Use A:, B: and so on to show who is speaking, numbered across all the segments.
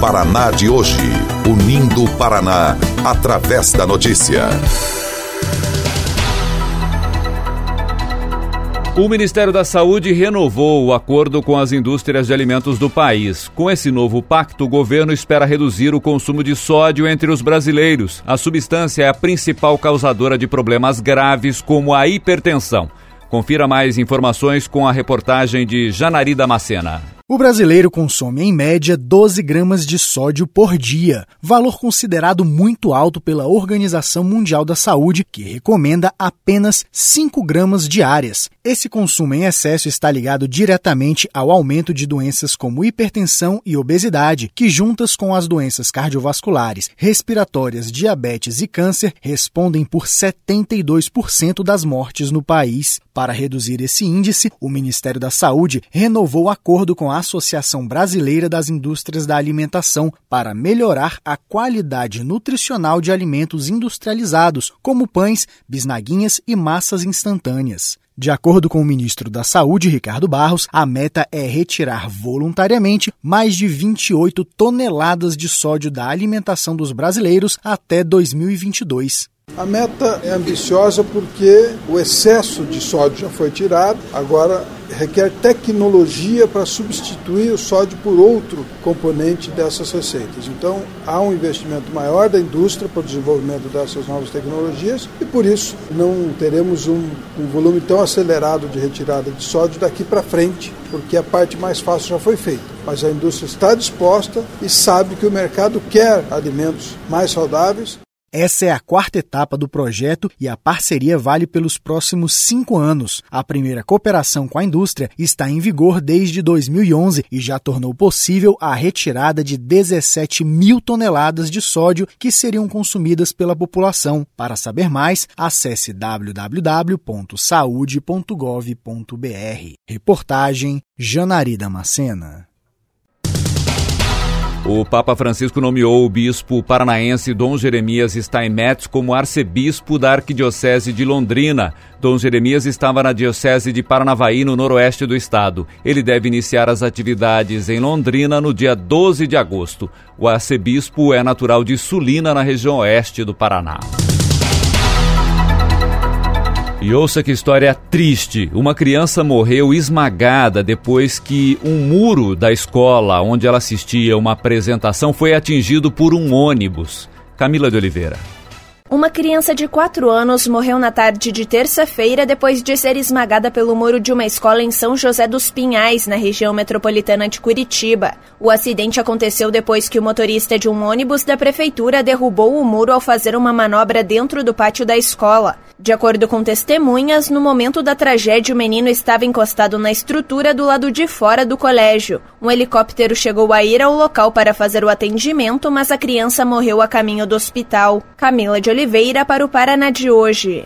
A: Paraná de hoje. Unindo o Paraná através da notícia.
B: O Ministério da Saúde renovou o acordo com as indústrias de alimentos do país. Com esse novo pacto, o governo espera reduzir o consumo de sódio entre os brasileiros. A substância é a principal causadora de problemas graves como a hipertensão. Confira mais informações com a reportagem de Janari Damascena.
C: O brasileiro consome, em média, 12 gramas de sódio por dia, valor considerado muito alto pela Organização Mundial da Saúde, que recomenda apenas 5 gramas diárias. Esse consumo em excesso está ligado diretamente ao aumento de doenças como hipertensão e obesidade, que juntas com as doenças cardiovasculares, respiratórias, diabetes e câncer, respondem por 72% das mortes no país. Para reduzir esse índice, o Ministério da Saúde renovou o acordo com a Associação Brasileira das Indústrias da Alimentação para melhorar a qualidade nutricional de alimentos industrializados, como pães, bisnaguinhas e massas instantâneas. De acordo com o ministro da Saúde, Ricardo Barros, a meta é retirar voluntariamente mais de 28 toneladas de sódio da alimentação dos brasileiros até 2022.
D: A meta é ambiciosa porque o excesso de sódio já foi tirado, agora requer tecnologia para substituir o sódio por outro componente dessas receitas. Então, há um investimento maior da indústria para o desenvolvimento dessas novas tecnologias e, por isso, não teremos um volume tão acelerado de retirada de sódio daqui para frente, porque a parte mais fácil já foi feita. Mas a indústria está disposta e sabe que o mercado quer alimentos mais saudáveis.
C: Essa é a 4ª etapa do projeto e a parceria vale pelos próximos 5 anos. A primeira cooperação com a indústria está em vigor desde 2011 e já tornou possível a retirada de 17 mil toneladas de sódio que seriam consumidas pela população. Para saber mais, acesse www.saude.gov.br. Reportagem Janari Damascena.
B: O Papa Francisco nomeou o bispo paranaense Dom Jeremias Steinmetz como arcebispo da Arquidiocese de Londrina. Dom Jeremias estava na Diocese de Paranavaí, no noroeste do estado. Ele deve iniciar as atividades em Londrina no dia 12 de agosto. O arcebispo é natural de Sulina, na região oeste do Paraná. E ouça que história triste. Uma criança morreu esmagada depois que um muro da escola onde ela assistia uma apresentação foi atingido por um ônibus. Camila de Oliveira.
E: Uma criança de 4 anos morreu na tarde de terça-feira depois de ser esmagada pelo muro de uma escola em São José dos Pinhais, na região metropolitana de Curitiba. O acidente aconteceu depois que o motorista de um ônibus da prefeitura derrubou o muro ao fazer uma manobra dentro do pátio da escola. De acordo com testemunhas, no momento da tragédia o menino estava encostado na estrutura do lado de fora do colégio. Um helicóptero chegou a ir ao local para fazer o atendimento, mas a criança morreu a caminho do hospital. Camila de Oliveira para o Paraná de hoje.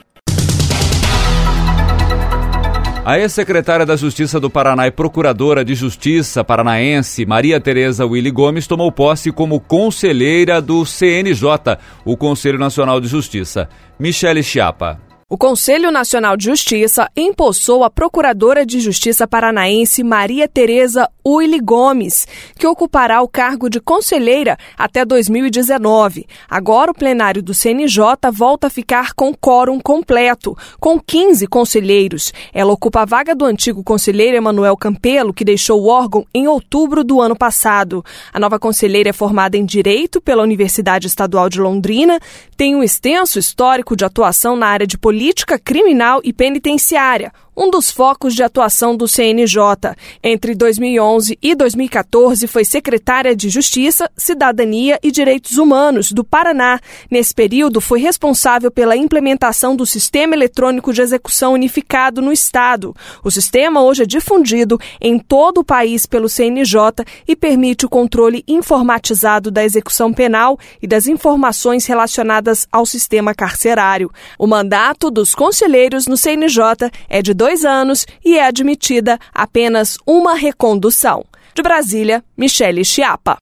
B: A ex-secretária da Justiça do Paraná e procuradora de Justiça paranaense, Maria Tereza Willy Gomes, tomou posse como conselheira do CNJ, o Conselho Nacional de Justiça. Michele Chiapa.
F: O Conselho Nacional de Justiça empossou a Procuradora de Justiça paranaense Maria Tereza Willy Gomes, que ocupará o cargo de conselheira até 2019. Agora o plenário do CNJ volta a ficar com quórum completo, com 15 conselheiros. Ela ocupa a vaga do antigo conselheiro Emanuel Campelo, que deixou o órgão em outubro do ano passado. A nova conselheira é formada em Direito pela Universidade Estadual de Londrina, tem um extenso histórico de atuação na área de política criminal e penitenciária, um dos focos de atuação do CNJ. Entre 2011 e 2014, foi secretária de Justiça, Cidadania e Direitos Humanos do Paraná. Nesse período, foi responsável pela implementação do Sistema Eletrônico de Execução Unificado no Estado. O sistema hoje é difundido em todo o país pelo CNJ e permite o controle informatizado da execução penal e das informações relacionadas ao sistema carcerário. O mandato dos conselheiros no CNJ é de 2 anos e é admitida apenas uma recondução. De Brasília, Michele Chiapa.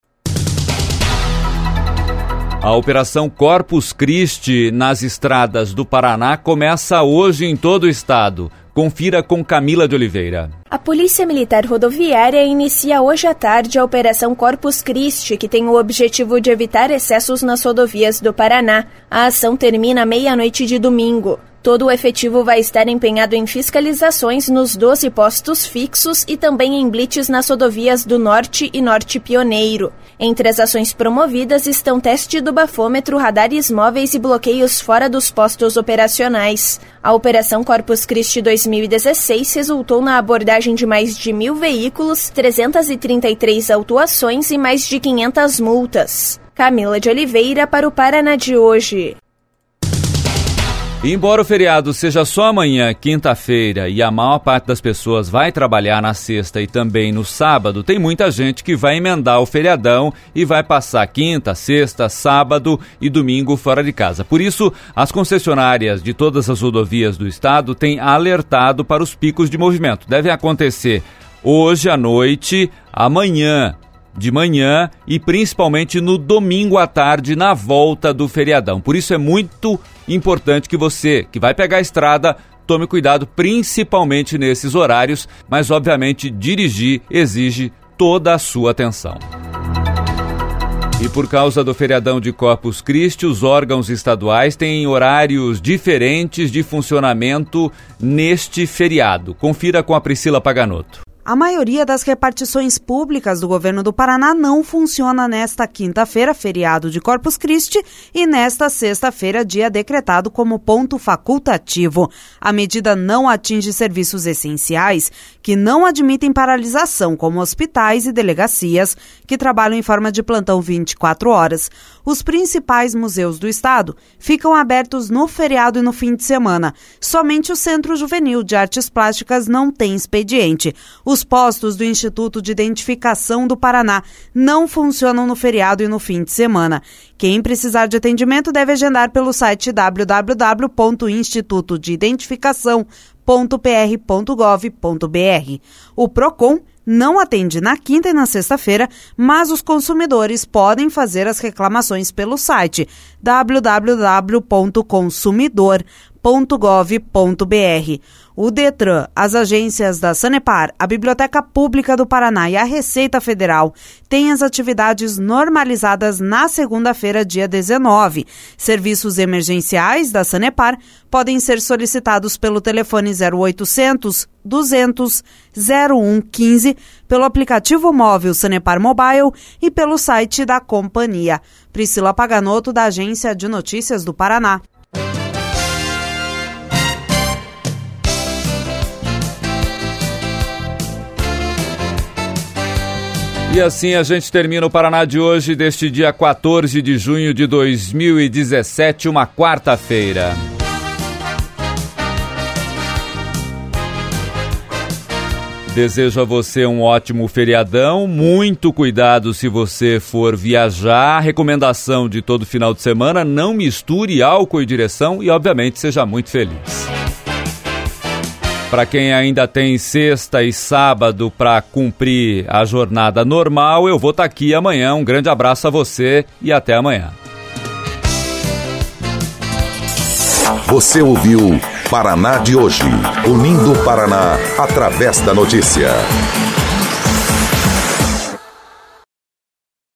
B: A Operação Corpus Christi nas estradas do Paraná começa hoje em todo o estado. Confira com Camila de Oliveira.
E: A Polícia Militar Rodoviária inicia hoje à tarde a Operação Corpus Christi, que tem o objetivo de evitar excessos nas rodovias do Paraná. A ação termina à meia-noite de domingo. Todo o efetivo vai estar empenhado em fiscalizações nos 12 postos fixos e também em blitz nas rodovias do Norte e Norte Pioneiro. Entre as ações promovidas estão teste do bafômetro, radares móveis e bloqueios fora dos postos operacionais. A Operação Corpus Christi 2016 resultou na abordagem de mais de 1.000 veículos, 333 autuações e mais de 500 multas. Camila de Oliveira para o Paraná de hoje.
B: Embora o feriado seja só amanhã, quinta-feira, e a maior parte das pessoas vai trabalhar na sexta e também no sábado, tem muita gente que vai emendar o feriadão e vai passar quinta, sexta, sábado e domingo fora de casa. Por isso, as concessionárias de todas as rodovias do estado têm alertado para os picos de movimento. Devem acontecer hoje à noite, amanhã de manhã e principalmente no domingo à tarde, na volta do feriadão. Por isso é muito importante que você, que vai pegar a estrada, tome cuidado principalmente nesses horários, mas obviamente dirigir exige toda a sua atenção. E por causa do feriadão de Corpus Christi, os órgãos estaduais têm horários diferentes de funcionamento neste feriado. Confira com a Priscila Paganotto.
G: A maioria das repartições públicas do governo do Paraná não funciona nesta quinta-feira, feriado de Corpus Christi, e nesta sexta-feira, dia decretado como ponto facultativo. A medida não atinge serviços essenciais que não admitem paralisação, como hospitais e delegacias, que trabalham em forma de plantão 24 horas. Os principais museus do estado ficam abertos no feriado e no fim de semana. Somente o Centro Juvenil de Artes Plásticas não tem expediente. Os postos do Instituto de Identificação do Paraná não funcionam no feriado e no fim de semana. Quem precisar de atendimento deve agendar pelo site www.institutodeidentificação.pr.gov.br. O PROCON não atende na quinta e na sexta-feira, mas os consumidores podem fazer as reclamações pelo site www.consumidor.gov.br. O Detran, as agências da Sanepar, a Biblioteca Pública do Paraná e a Receita Federal têm as atividades normalizadas na segunda-feira, dia 19. Serviços emergenciais da Sanepar podem ser solicitados pelo telefone 0800 200 0115, pelo aplicativo móvel Sanepar Mobile e pelo site da companhia. Priscila Paganotto, da Agência de Notícias do Paraná.
B: E assim a gente termina o Paraná de hoje, deste dia 14 de junho de 2017, uma quarta-feira. Desejo a você um ótimo feriadão, muito cuidado se você for viajar. Recomendação de todo final de semana, não misture álcool e direção e, obviamente, seja muito feliz. Para quem ainda tem sexta e sábado para cumprir a jornada normal, eu vou estar aqui amanhã. Um grande abraço a você e até amanhã.
A: Você ouviu Paraná de hoje, unindo o Paraná através da notícia.